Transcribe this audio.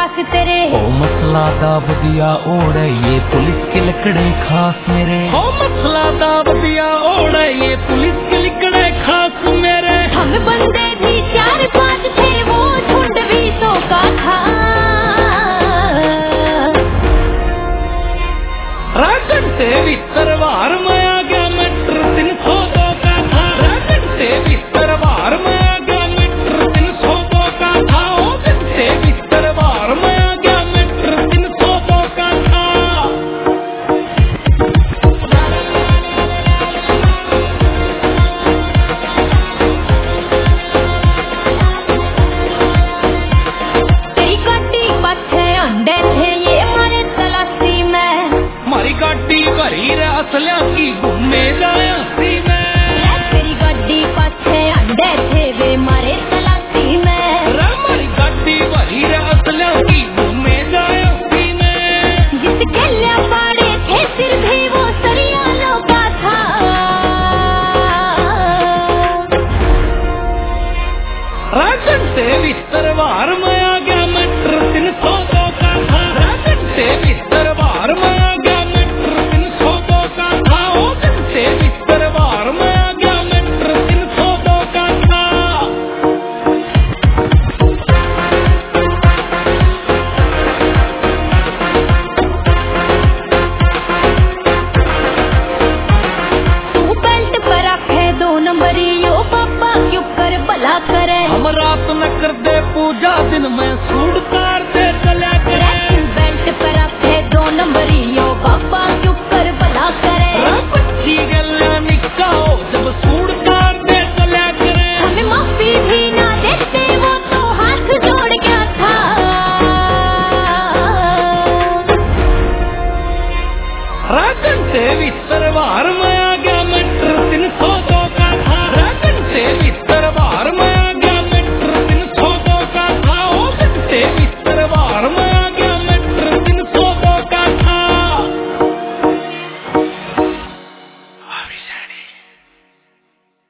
पास तेरे। ओ मसला दा वधिया ओढ़ ये पुलिस के लकड़े खास मेरे। ओ मसला दा वधिया ओढ़ ये पुलिस के लकड़े खास मेरे। हम बंदे भी 4-5 थे वो झुंड भी 100 का था। घंटे भी तरवार में आ गया मीटर 302 का था। घंटे भी तरवार में आ गया मीटर 302 का था। घंटे भी तरवार में आ गया मीटर 302 का था। तेरी गाड़ी पाछे अंडे थे ये मारे तलाशी में। मारी गाड़ी भरी रे असलिया की घूमे जाया सी में। तेरी गाड़ी पाछे अंडे थे वे मारे तलाशी में। मारी गाड़ी भरी रे असलिया की घूमे जाया सी में। जिसके लिया पाड़े थे सिर भी वो सरियालों का था। घंटे भी तरवार में आ गया मीटर 302 का था। घंटे भी तरवार में आ गया मीटर 302 का था। घंटे भी तरवार में आ गया मीटर 302 का था। तू बेल्ट पर रखे 2 नंबरी यो पापा क्यों कर भला करे। हम रात न कर दे पूजा दिन में